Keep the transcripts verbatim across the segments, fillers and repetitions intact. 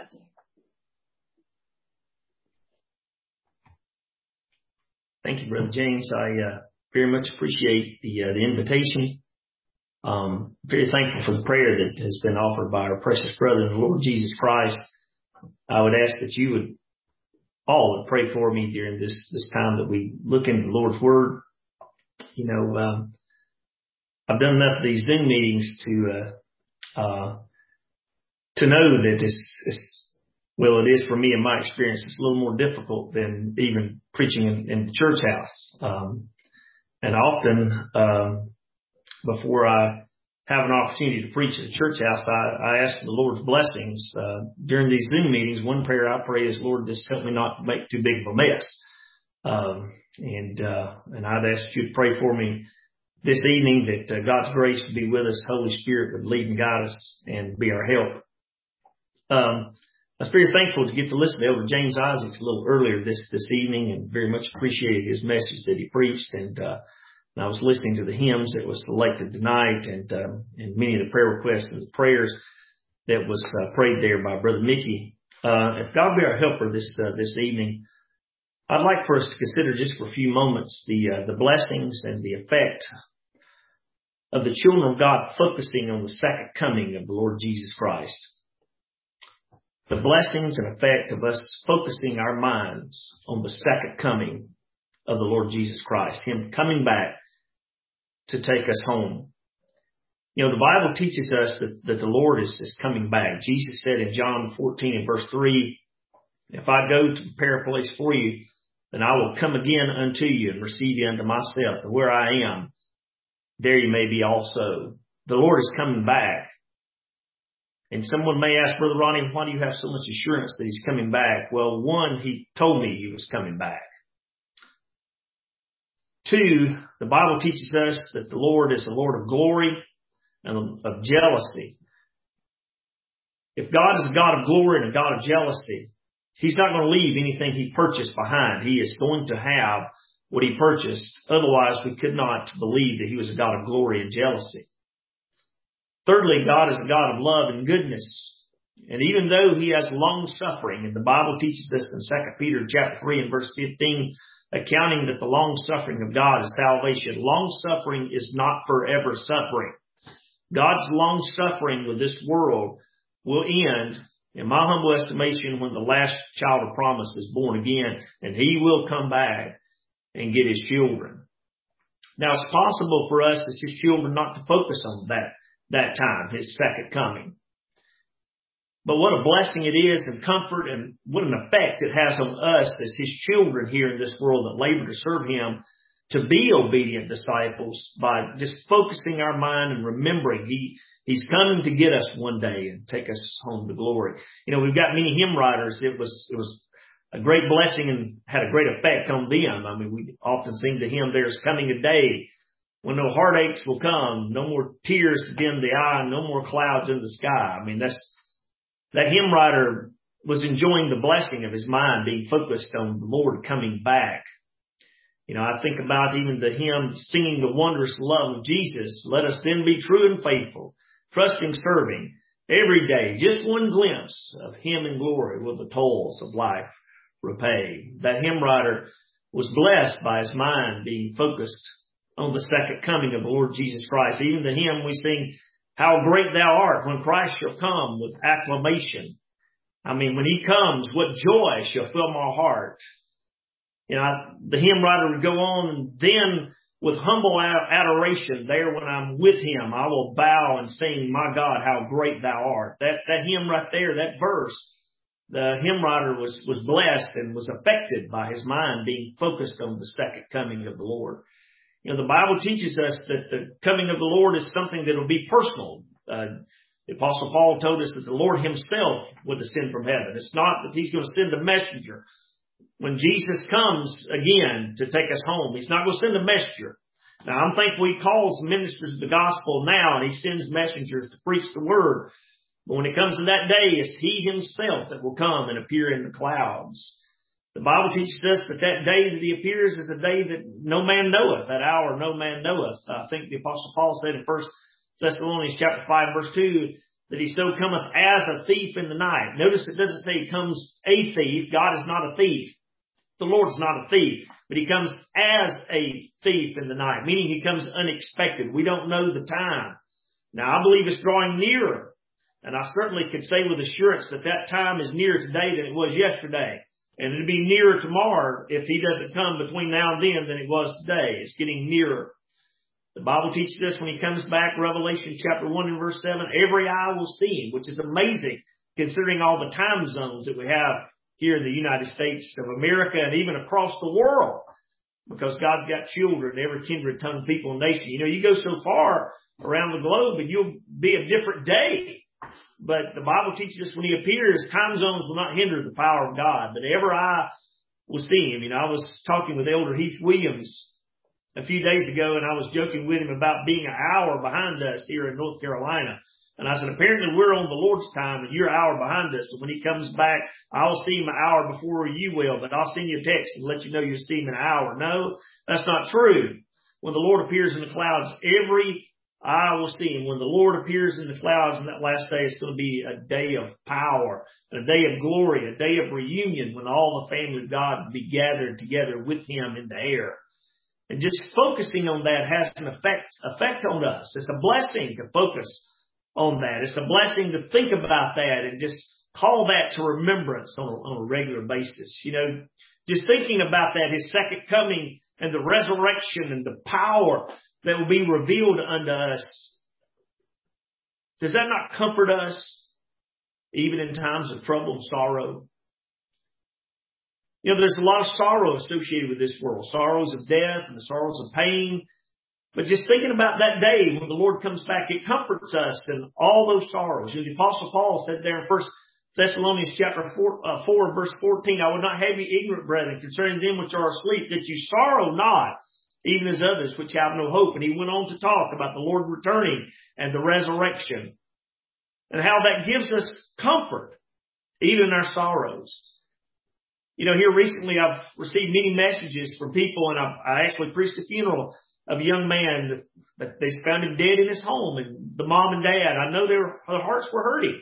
Isaac. Thank you, Brother James. I uh, very much appreciate the uh, the invitation. Um, very thankful for the prayer that has been offered by our precious brother in the Lord Jesus Christ. I would ask that you would all would pray for me during this this time that we look into the Lord's Word. You know, um, I've done enough of these Zoom meetings to uh, uh, to know that it's, it's well, it is for me in my experience. It's a little more difficult than even preaching in, in the church house. Um, and often, um, before I have an opportunity to preach at the church house, I, I ask for the Lord's blessings. Uh, during these Zoom meetings, one prayer I pray is, Lord, just help me not make too big of a mess. Um, and, uh, and I'd ask you to pray for me this evening that uh, God's grace would be with us. Holy Spirit would lead and guide us and be our help. Um, I was very thankful to get to listen to Elder James Isaacs a little earlier this, this evening, and very much appreciated his message that he preached. And, uh, And I was listening to the hymns that was selected tonight, and um, and many of the prayer requests and the prayers that was uh, prayed there by Brother Mickey. Uh, if God be our helper this uh, this evening, I'd like for us to consider just for a few moments the uh, the blessings and the effect of the children of God focusing on the second coming of the Lord Jesus Christ. The blessings and effect of us focusing our minds on the second coming of the Lord Jesus Christ, Him coming back to take us home. You know, the Bible teaches us that, that the Lord is, is coming back. Jesus said in John fourteen and verse three, if I go to prepare a place for you, then I will come again unto you and receive you unto myself. And where I am, there you may be also. The Lord is coming back. And someone may ask, Brother Ronnie, why do you have so much assurance that He's coming back? Well, one, He told me He was coming back. Two, the Bible teaches us that the Lord is a Lord of glory and of jealousy. If God is a God of glory and a God of jealousy, He's not going to leave anything He purchased behind. He is going to have what He purchased. Otherwise, we could not believe that He was a God of glory and jealousy. Thirdly, God is a God of love and goodness. And even though He has long suffering, and the Bible teaches us in Second Peter chapter three and verse fifteen, accounting that the long suffering of God is salvation. Long suffering is not forever suffering. God's long suffering with this world will end, in my humble estimation, when the last child of promise is born again, and He will come back and get His children. Now, it's possible for us as His children not to focus on that, that time, His second coming. But what a blessing it is and comfort, and what an effect it has on us as His children here in this world that labor to serve Him, to be obedient disciples by just focusing our mind and remembering He He's coming to get us one day and take us home to glory. You know, we've got many hymn writers. It was it was a great blessing and had a great effect on them. I mean, we often sing the hymn, "There's coming a day when no heartaches will come, no more tears to dim the eye, no more clouds in the sky." I mean, that's That hymn writer was enjoying the blessing of his mind being focused on the Lord coming back. You know, I think about even the hymn singing the wondrous love of Jesus. Let us then be true and faithful, trusting, serving every day. Just one glimpse of Him in glory will the toils of life repay. That hymn writer was blessed by his mind being focused on the second coming of the Lord Jesus Christ. Even the hymn we sing, "How great thou art, when Christ shall come with acclamation." I mean, when He comes, what joy shall fill my heart. You know, the hymn writer would go on, and then with humble adoration there when I'm with Him, I will bow and sing, "My God, how great thou art." That, that hymn right there, that verse, the hymn writer was, was blessed and was affected by his mind being focused on the second coming of the Lord. You know, the Bible teaches us that the coming of the Lord is something that will be personal. Uh, the Apostle Paul told us that the Lord Himself would descend from heaven. It's not that He's going to send a messenger. When Jesus comes again to take us home, He's not going to send a messenger. Now, I'm thankful He calls ministers of the gospel now, and He sends messengers to preach the word. But when it comes to that day, it's He Himself that will come and appear in the clouds. The Bible teaches us that that day that He appears is a day that no man knoweth, that hour no man knoweth. I think the Apostle Paul said in First Thessalonians chapter five, verse two, that he so cometh as a thief in the night. Notice it doesn't say he comes a thief. God is not a thief. The Lord's not a thief, but he comes as a thief in the night, meaning he comes unexpected. We don't know the time. Now, I believe it's drawing nearer, and I certainly could say with assurance that that time is nearer today than it was yesterday, and it'll be nearer tomorrow if he doesn't come between now and then than it was today. It's getting nearer. The Bible teaches us when he comes back, Revelation chapter one and verse seven, every eye will see him, which is amazing considering all the time zones that we have here in the United States of America and even across the world, because God's got children, every kindred, tongue, people, and nation. You know, you go so far around the globe and you'll be a different day. But the Bible teaches us when he appears, time zones will not hinder the power of God, but every eye will see him. You know, I was talking with Elder Heath Williams a few days ago, and I was joking with him about being an hour behind us here in North Carolina. And I said, apparently we're on the Lord's time and you're an hour behind us. And when he comes back, I'll see him an hour before you will, but I'll send you a text and let you know you'll see him in an hour. No, that's not true. When the Lord appears in the clouds, every eye will see him. When the Lord appears in the clouds in that last day, it's going to be a day of power, a day of glory, a day of reunion when all the family of God will be gathered together with him in the air. And just focusing on that has an effect, effect on us. It's a blessing to focus on that. It's a blessing to think about that and just call that to remembrance on a, on a regular basis. You know, just thinking about that, his second coming and the resurrection and the power that will be revealed unto us. Does that not comfort us even in times of trouble and sorrow? You know, there's a lot of sorrow associated with this world, sorrows of death and the sorrows of pain. But just thinking about that day when the Lord comes back, it comforts us in all those sorrows. You know, the Apostle Paul said there in First Thessalonians chapter four, uh, four, verse fourteen, I would not have you ignorant, brethren, concerning them which are asleep, that you sorrow not, even as others which have no hope. And he went on to talk about the Lord returning and the resurrection and how that gives us comfort, even in our sorrows. You know, here recently I've received many messages from people, and I've, I actually preached a funeral of a young man that they found him dead in his home, and the mom and dad, I know their, their hearts were hurting.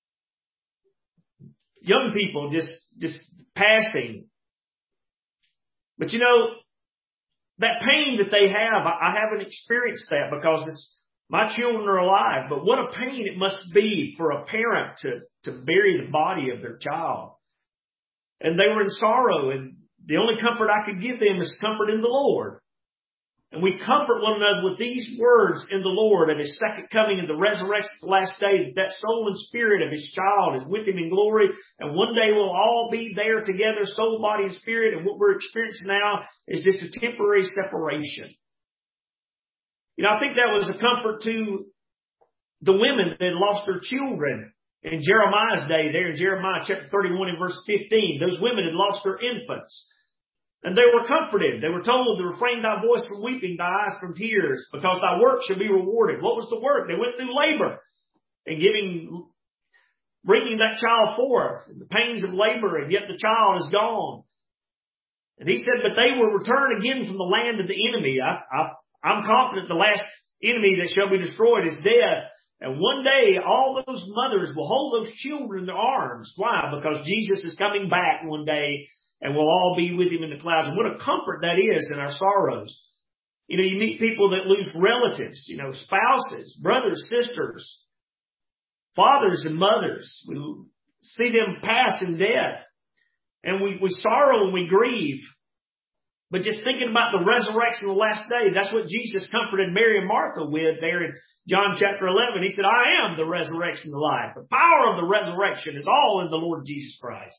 Young people just, just passing. But you know, that pain that they have, I, I haven't experienced that because it's, my children are alive, but what a pain it must be for a parent to, to bury the body of their child. And they were in sorrow, and the only comfort I could give them is comfort in the Lord. And we comfort one another with these words in the Lord of his second coming and the resurrection of the last day, that that soul and spirit of his child is with him in glory. And one day we'll all be there together, soul, body, and spirit. And what we're experiencing now is just a temporary separation. You know, I think that was a comfort to the women that lost their children in Jeremiah's day, there in Jeremiah chapter thirty-one and verse fifteen. Those women had lost their infants. And they were comforted. They were told to refrain thy voice from weeping, thy eyes from tears, because thy work shall be rewarded. What was the work? They went through labor and giving, bringing that child forth, the pains of labor, and yet the child is gone. And he said, but they will return again from the land of the enemy. I, I, I'm confident the last enemy that shall be destroyed is death. And one day, all those mothers will hold those children in their arms. Why? Because Jesus is coming back one day, and we'll all be with him in the clouds. And what a comfort that is in our sorrows. You know, you meet people that lose relatives, you know, spouses, brothers, sisters, fathers and mothers. We see them pass in death. And we, we sorrow and we grieve. But just thinking about the resurrection of the last day, that's what Jesus comforted Mary and Martha with there in John chapter eleven. He said, I am the resurrection and the life. The power of the resurrection is all in the Lord Jesus Christ.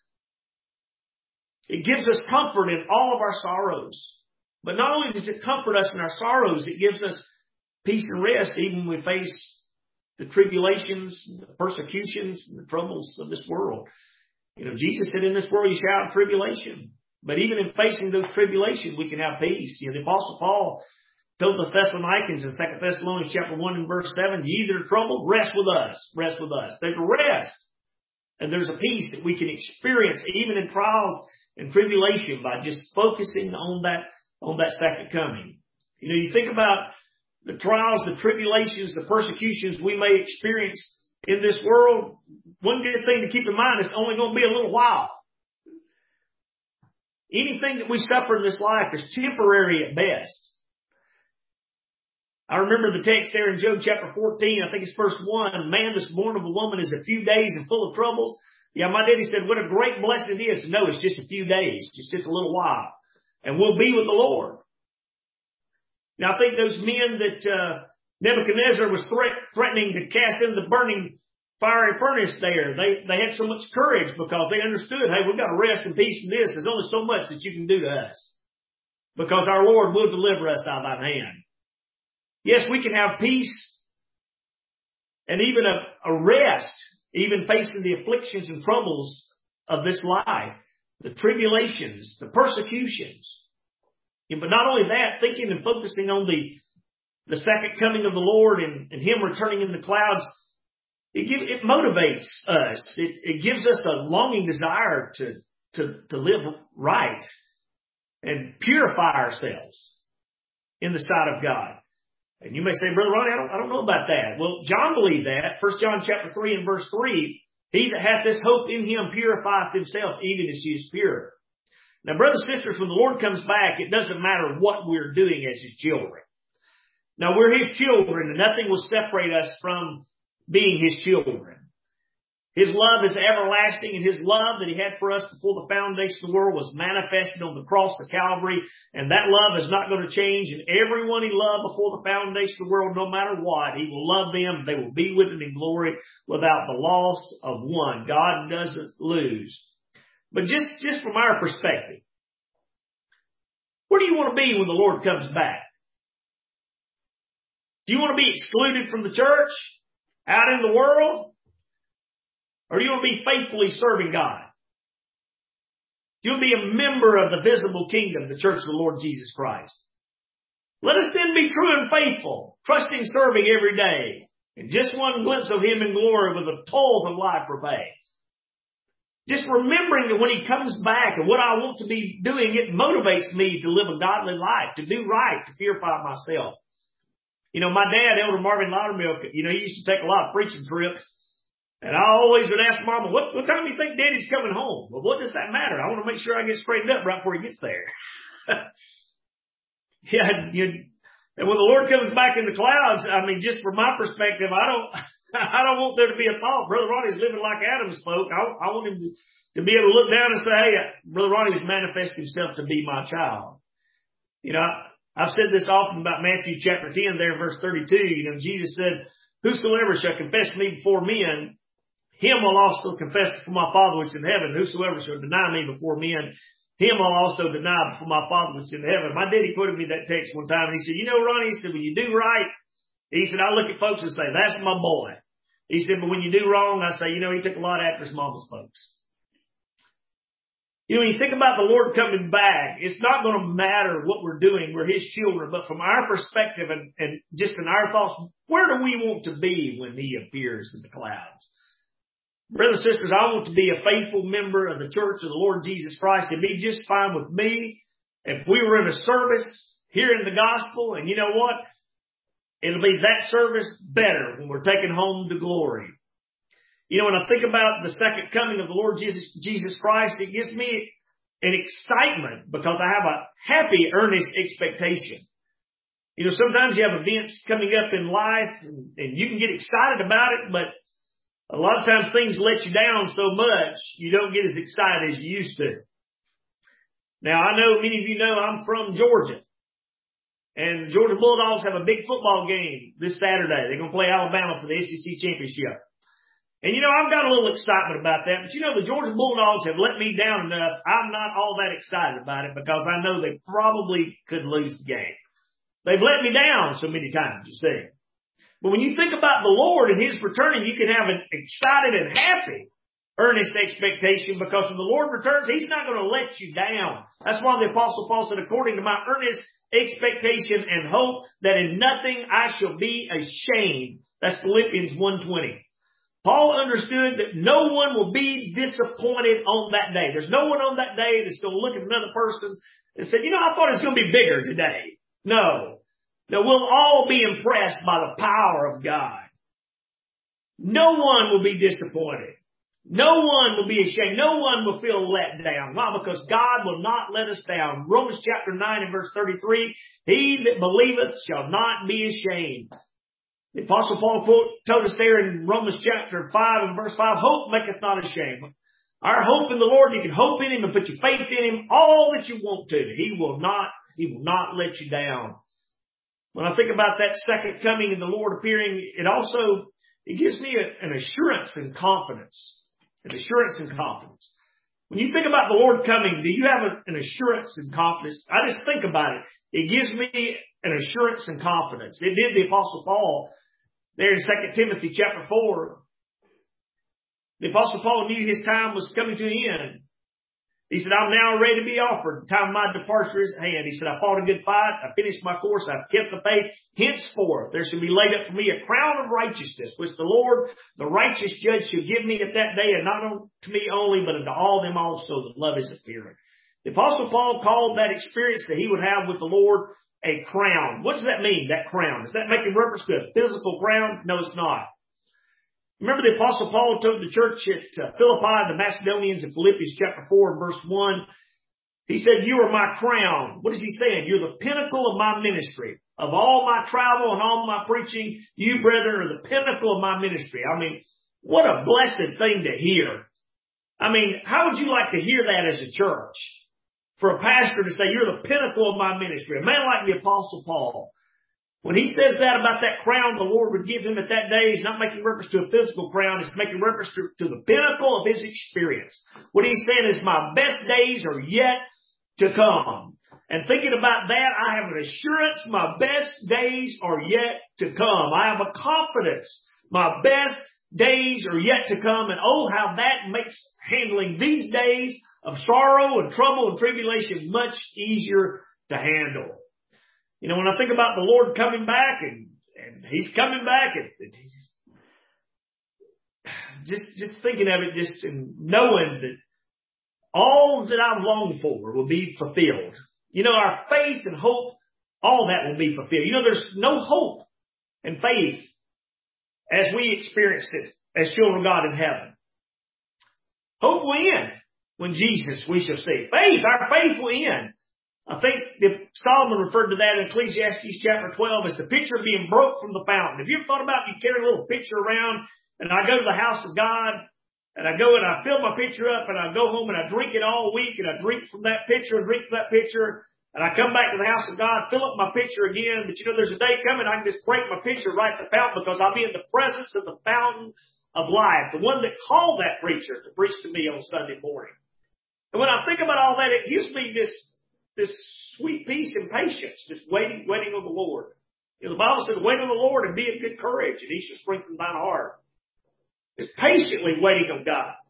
It gives us comfort in all of our sorrows. But not only does it comfort us in our sorrows, it gives us peace and rest even when we face the tribulations, the persecutions, and the troubles of this world. You know, Jesus said, in this world you shall have tribulation. But even in facing those tribulations, we can have peace. You know, the Apostle Paul told the Thessalonians in Second Thessalonians chapter one and verse seven, ye that are troubled, rest with us. Rest with us. There's a rest. And there's a peace that we can experience even in trials and tribulation by just focusing on that, on that second coming. You know, you think about the trials, the tribulations, the persecutions we may experience in this world, one good thing to keep in mind, it's only going to be a little while. Anything that we suffer in this life is temporary at best. I remember the text there in Job chapter fourteen, I think it's verse one, man that's born of a woman is a few days and full of troubles. Yeah, my daddy said, what a great blessing it is to know it's just a few days, just, just a little while, and we'll be with the Lord. Now, I think those men that uh, Nebuchadnezzar was threat, threatening to cast into the burning fiery furnace there, they, they had so much courage because they understood, hey, we've got to rest in peace in this. There's only so much that you can do to us because our Lord will deliver us out of thine hand. Yes, we can have peace and even a, a rest, even facing the afflictions and troubles of this life, the tribulations, the persecutions. But not only that, thinking and focusing on the, the second coming of the Lord and, and Him returning in the clouds, it, give, it motivates us. It, it gives us a longing desire to, to, to live right and purify ourselves in the sight of God. And you may say, Brother Ronnie, I don't, I don't know about that. Well, John believed that. First John chapter three and verse three, he that hath this hope in Him purifieth himself, even as He is pure. Now, brothers and sisters, when the Lord comes back, it doesn't matter what we're doing as His children. Now, we're His children, and nothing will separate us from being His children. His love is everlasting, and His love that He had for us before the foundation of the world was manifested on the cross of Calvary, and that love is not going to change. And everyone He loved before the foundation of the world, no matter what, He will love them. They will be with Him in glory without the loss of one. God doesn't lose. But just, just from our perspective, where do you want to be when the Lord comes back? Do you want to be excluded from the church, out in the world? Or do you want to be faithfully serving God? Do you want to be a member of the visible kingdom, the church of the Lord Jesus Christ? Let us then be true and faithful, trusting, serving every day, and just one glimpse of Him in glory with the toils of life repay. Just remembering that when He comes back and what I want to be doing, it motivates me to live a godly life, to do right, to purify myself. You know, my dad, Elder Marvin Loudermilk, you know, he used to take a lot of preaching trips. And I always would ask Mama, what, what time do you think Daddy's coming home? Well, what does that matter? I want to make sure I get straightened up right before he gets there. yeah, you, and when the Lord comes back in the clouds, I mean, just from my perspective, I don't, I don't want there to be a thought. Brother Ronnie's living like Adam spoke. I, I want him to, to be able to look down and say, hey, Brother Ronnie's manifested himself to be my child. You know, I've said this often about Matthew chapter ten there, verse thirty-two. You know, Jesus said, whosoever shall confess me before men, Him will also confess before my Father which is in heaven. Whosoever shall deny me before men, him will also deny before my Father which is in heaven. My daddy quoted me that text one time, and he said, you know, Ronnie, he said, when you do right, he said, I look at folks and say, that's my boy. He said, but when you do wrong, I say, you know, he took a lot after his mama's folks. You know, when you think about the Lord coming back, it's not going to matter what we're doing. We're His children. But from our perspective and, and just in our thoughts, where do we want to be when He appears in the clouds? Brothers and sisters, I want to be a faithful member of the church of the Lord Jesus Christ. It'd be just fine with me if we were in a service hearing the gospel. And you know what? It'll be that service better when we're taken home to glory. You know, when I think about the second coming of the Lord Jesus, Jesus Christ, it gives me an excitement because I have a happy, earnest expectation. You know, sometimes you have events coming up in life and, and you can get excited about it, but a lot of times things let you down so much you don't get as excited as you used to. Now, I know many of you know I'm from Georgia. And the Georgia Bulldogs have a big football game this Saturday. They're going to play Alabama for the S E C championship. And, you know, I've got a little excitement about that. But, you know, the Georgia Bulldogs have let me down enough. I'm not all that excited about it because I know they probably could lose the game. They've let me down so many times, you see. But when you think about the Lord and His returning, you can have an excited and happy, earnest expectation because when the Lord returns, He's not going to let you down. That's why the Apostle Paul said, according to my earnest expectation and hope that in nothing I shall be ashamed. That's Philippians one twenty. Paul understood that no one will be disappointed on that day. There's no one on that day that's going to look at another person and say, you know, I thought it was going to be bigger today. No. No, we'll all be impressed by the power of God. No one will be disappointed. No one will be ashamed. No one will feel let down. Why? Because God will not let us down. Romans chapter nine and verse thirty-three, he that believeth shall not be ashamed. The Apostle Paul quote, told us there in Romans chapter five and verse five, hope maketh not ashamed. Our hope in the Lord, you can hope in Him and put your faith in Him all that you want to. He will not, He will not let you down. When I think about that second coming and the Lord appearing, it also, it gives me a, an assurance and confidence. An assurance and confidence. When you think about the Lord coming, do you have a, an assurance and confidence? I just think about it. It gives me an assurance and confidence. It did the Apostle Paul there in Second Timothy chapter four. The Apostle Paul knew his time was coming to an end. He said, I'm now ready to be offered. The time of my departure is at hand. He said, I fought a good fight. I finished my course. I've kept the faith. Henceforth, there shall be laid up for me a crown of righteousness, which the Lord, the righteous judge, shall give me at that day, and not to me only, but unto all them also that love His appearing. The Apostle Paul called that experience that he would have with the Lord a crown. What does that mean, that crown? Does that make a reference to a physical crown? No, it's not. Remember the Apostle Paul told the church at uh, Philippi, the Macedonians in Philippians chapter four and verse one, he said, you are my crown. What is he saying? You're the pinnacle of my ministry. Of all my travel and all my preaching, you, brethren, are the pinnacle of my ministry. I mean, what a blessed thing to hear. I mean, how would you like to hear that as a church? For a pastor to say, you're the pinnacle of my ministry. A man like the Apostle Paul. When he says that about that crown the Lord would give him at that day, he's not making reference to a physical crown. He's making reference to, to the pinnacle of his experience. What he's saying is my best days are yet to come. And thinking about that, I have an assurance my best days are yet to come. I have a confidence my best days are yet to come. And oh, how that makes handling these days of sorrow and trouble and tribulation much easier to handle. You know, when I think about the Lord coming back and, and He's coming back and, and he's, just, just thinking of it, just and knowing that all that I've longed for will be fulfilled. You know, our faith and hope, all that will be fulfilled. You know, there's no hope and faith as we experience it as children of God in heaven. Hope will end when Jesus we shall see. Faith, our faith will end. I think that Solomon referred to that in Ecclesiastes chapter twelve as the pitcher being broke from the fountain. Have you ever thought about you carry a little pitcher around and I go to the house of God and I go and I fill my pitcher up and I go home and I drink it all week and I drink from that pitcher and drink from that pitcher and I come back to the house of God, fill up my pitcher again. But you know, there's a day coming I can just break my pitcher right at the fountain because I'll be in the presence of the fountain of life, the one that called that preacher to preach to me on Sunday morning. And when I think about all that, it gives me this This sweet peace and patience, just waiting, waiting on the Lord. You know, the Bible says, wait on the Lord and be of good courage, and He shall strengthen thine heart. Just patiently waiting on God.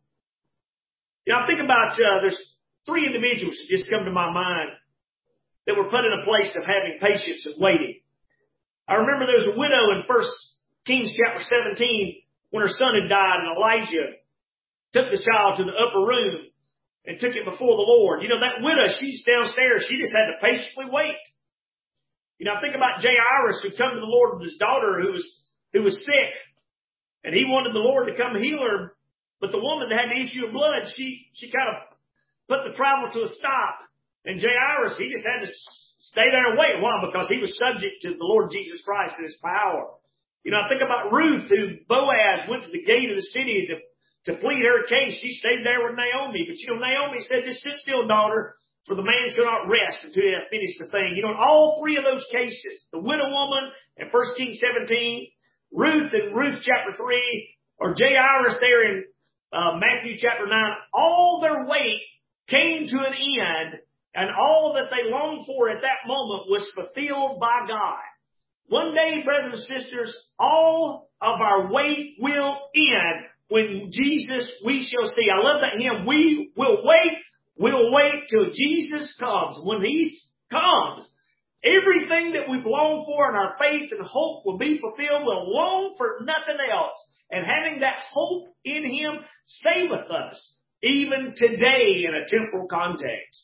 You know, I think about, uh, there's three individuals that just come to my mind that were put in a place of having patience and waiting. I remember there was a widow in First Kings chapter seventeen when her son had died, and Elijah took the child to the upper room and took it before the Lord. You know, that widow, she's downstairs. She just had to patiently wait. You know, I think about Jairus who come to the Lord with his daughter who was, who was sick. And he wanted the Lord to come heal her. But the woman that had the issue of blood, she, she kind of put the travel to a stop. And Jairus, he just had to stay there and wait. Why? Because he was subject to the Lord Jesus Christ and His power. You know, I think about Ruth, who Boaz went to the gate of the city to To plead her case. She stayed there with Naomi. But you know, Naomi said, just sit still, daughter, for the man shall not rest until he hath finished the thing. You know, in all three of those cases, the widow woman in First Kings seventeen, Ruth in Ruth chapter three, or Jairus there in uh, Matthew chapter nine, all their wait came to an end, and all that they longed for at that moment was fulfilled by God. One day, brothers and sisters, all of our wait will end. When Jesus we shall see. I love that hymn. We will wait. We'll wait till Jesus comes. When He comes, everything that we've longed for in our faith and hope will be fulfilled. We'll long for nothing else. And having that hope in Him saveth us, even today in a temporal context.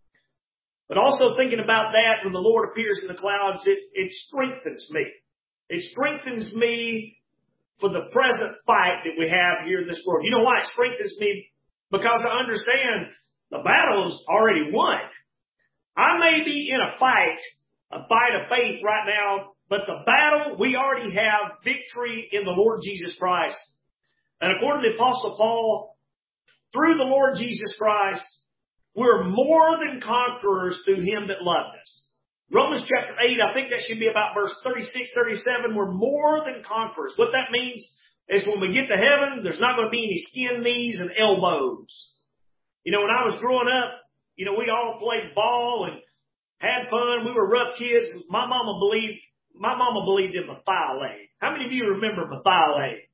But also thinking about that, when the Lord appears in the clouds, it, it strengthens me. It strengthens me for the present fight that we have here in this world. You know why it strengthens me? Because I understand the battle's already won. I may be in a fight, a fight of faith right now, but the battle, we already have victory in the Lord Jesus Christ. And according to the Apostle Paul, through the Lord Jesus Christ, we're more than conquerors through Him that loved us. Romans chapter eight, I think that should be about verse thirty-six, thirty-seven. We're more than conquerors. What that means is when we get to heaven, there's not going to be any skin knees and elbows. You know, when I was growing up, you know, we all played ball and had fun. We were rough kids. My mama believed, my mama believed in methylate. How many of you remember methylate?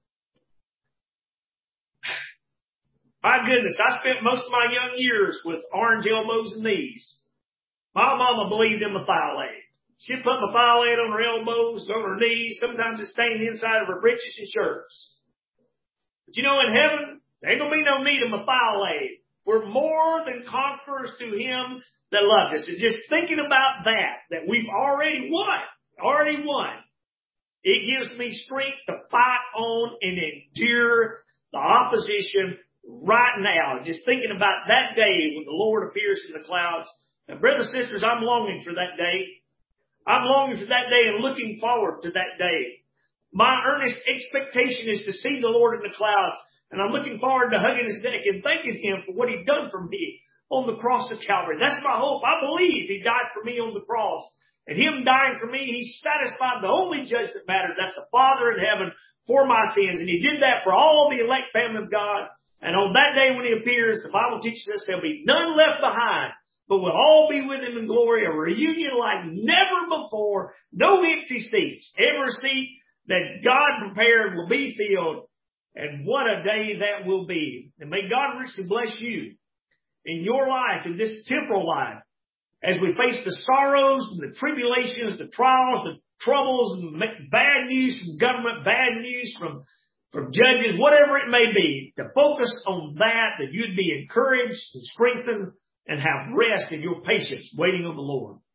My goodness, I spent most of my young years with orange elbows and knees. My mama believed in methylate. She'd put methylate on her elbows, on her knees. Sometimes it stained the inside of her breeches and shirts. But you know, in heaven, there ain't going to be no need of methylate. We're more than conquerors through Him that loved us. And just thinking about that, that we've already won, already won, it gives me strength to fight on and endure the opposition right now. Just thinking about that day when the Lord appears in the clouds. And brothers and sisters, I'm longing for that day. I'm longing for that day and looking forward to that day. My earnest expectation is to see the Lord in the clouds. And I'm looking forward to hugging His neck and thanking Him for what He's done for me on the cross of Calvary. That's my hope. I believe He died for me on the cross. And Him dying for me, He satisfied the only judge that matters. That's the Father in heaven for my sins. And He did that for all the elect family of God. And on that day when He appears, the Bible teaches us there'll be none left behind, but we'll all be with Him in glory, a reunion like never before, no empty seats. Every seat that God prepared will be filled, and what a day that will be. And may God richly bless you in your life, in this temporal life, as we face the sorrows and the tribulations, the trials, the troubles, and bad news from government, bad news from from judges, whatever it may be, to focus on that, that you'd be encouraged and strengthened and have rest in your patience waiting on the Lord.